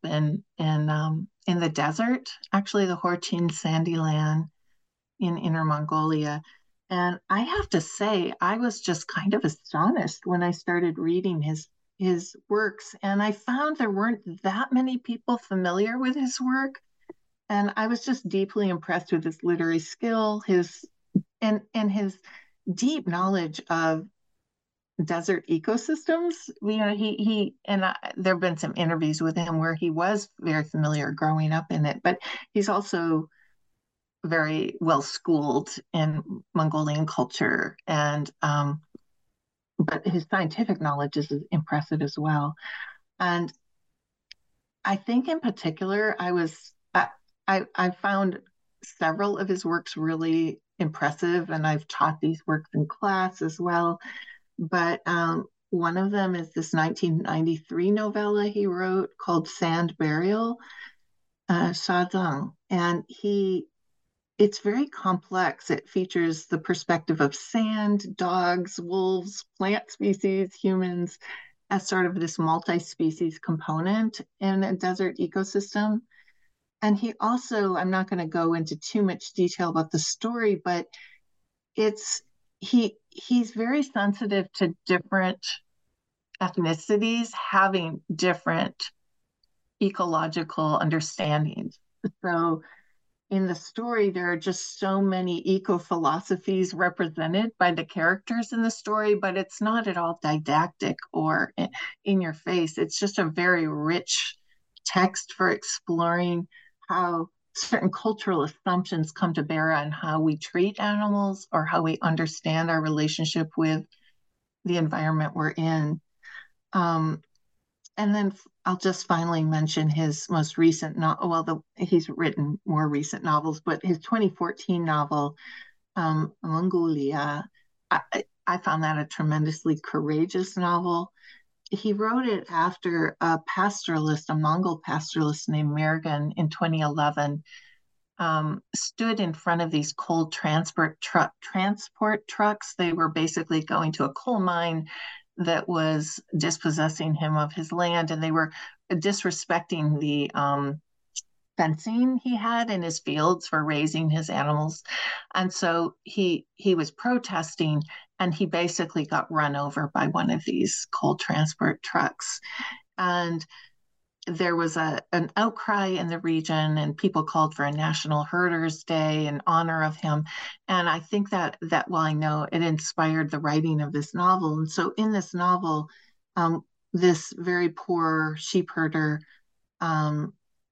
C: in the desert, actually the Horchin Sandy Land in Inner Mongolia. And I have to say, I was just kind of astonished when I started reading his works, and I found there weren't that many people familiar with his work. And I was just deeply impressed with his literary skill, and his deep knowledge of desert ecosystems. You know, there have been some interviews with him where he was very familiar growing up in it, but he's also very well schooled in Mongolian culture, and but his scientific knowledge is impressive as well. And I think, in particular, I found several of his works really impressive, and I've taught these works in class as well. But one of them is this 1993 novella he wrote called Sand Burial, Shazang, and he it's very complex. It features the perspective of sand, dogs, wolves, plant species, humans, as sort of this multi-species component in a desert ecosystem. And he also, I'm not going to go into too much detail about the story, but it's he's very sensitive to different ethnicities having different ecological understandings. So in the story, there are just so many eco philosophies represented by the characters in the story, but it's not at all didactic or in your face. It's just a very rich text for exploring how certain cultural assumptions come to bear on how we treat animals or how we understand our relationship with the environment we're in. Um, and then I'll just finally mention his most recent novel. Well, he's written more recent novels, but his 2014 novel, Mongolia, I found that a tremendously courageous novel. He wrote it after a Mongol pastoralist named Mergen in 2011 stood in front of these coal transport trucks. They were basically going to a coal mine that was dispossessing him of his land, and they were disrespecting the fencing he had in his fields for raising his animals. And so he was protesting, and he basically got run over by one of these coal transport trucks. And there was an outcry in the region, and people called for a National Herders Day in honor of him. And I think well, I know it inspired the writing of this novel. And so in this novel, this very poor sheep herder um,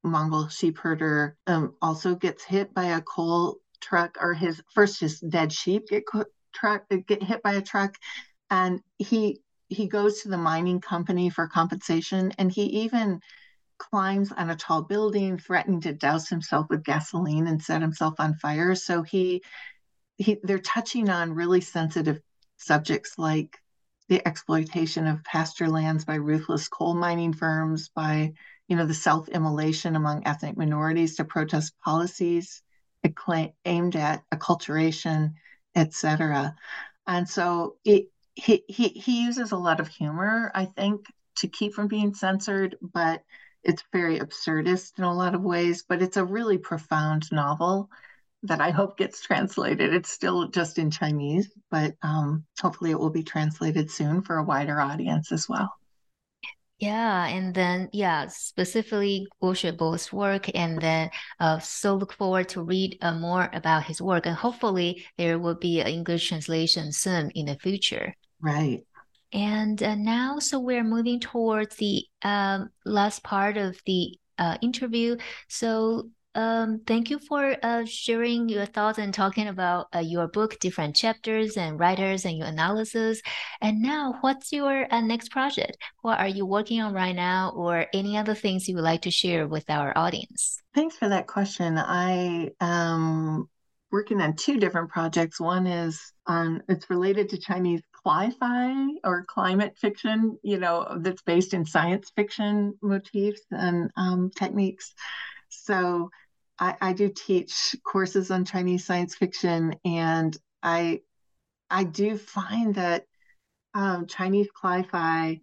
C: Mongol sheep herder, also gets hit by a coal truck, or his dead sheep get hit by a truck, and he goes to the mining company for compensation, and he even climbs on a tall building, threatening to douse himself with gasoline and set himself on fire. So they're touching on really sensitive subjects like the exploitation of pasture lands by ruthless coal mining firms, by the self-immolation among ethnic minorities to protest policies aimed at acculturation, etc. And so he uses a lot of humor, I think, to keep from being censored, but it's very absurdist in a lot of ways. But it's a really profound novel that I hope gets translated. It's still just in Chinese, but hopefully it will be translated soon for a wider audience as well.
B: Yeah, and then specifically Guo Shuibo's work, and then so look forward to read more about his work, and hopefully there will be an English translation soon in the future.
C: Right.
B: And now, so we're moving towards the last part of the interview. So thank you for sharing your thoughts and talking about your book, different chapters and writers and your analysis. And now, what's your next project? What are you working on right now, or any other things you would like to share with our audience?
C: Thanks for that question. I am working on two different projects. One is it's related to Chinese cli-fi or climate fiction, that's based in science fiction motifs and techniques. So I do teach courses on Chinese science fiction, and I do find that Chinese cli-fi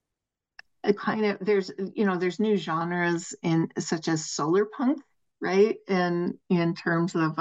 C: there's new genres in such as solar punk, right? And in terms of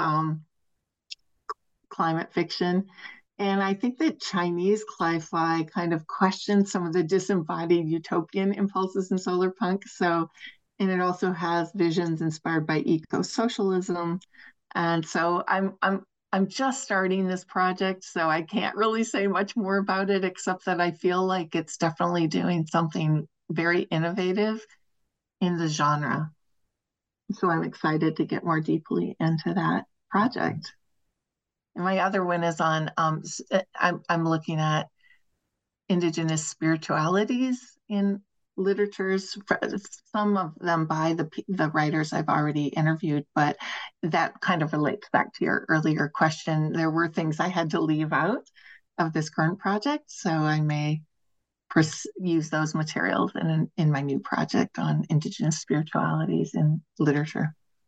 C: climate fiction. And I think that Chinese cli-fi kind of questions some of the disembodied utopian impulses in solar punk. And it also has visions inspired by eco-socialism. And so I'm just starting this project, so I can't really say much more about it, except that I feel like it's definitely doing something very innovative in the genre. So I'm excited to get more deeply into that project. And my other one is on, I'm looking at indigenous spiritualities in literatures, some of them by the writers I've already interviewed, but that kind of relates back to your earlier question. There were things I had to leave out of this current project, so I may use those materials in my new project on indigenous spiritualities in literature.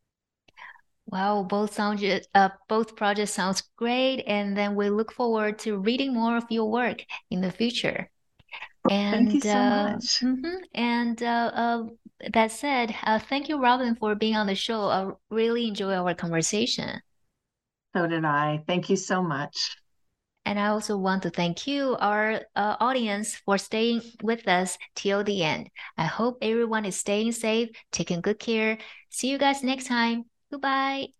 B: Wow, both projects sounds great, and then we look forward to reading more of your work in the future.
C: Thank you so much.
B: And that said, thank you, Robin, for being on the show. I really enjoy our conversation.
C: So did I. Thank you so much.
B: And I also want to thank you, our audience, for staying with us till the end. I hope everyone is staying safe, taking good care. See you guys next time. Goodbye.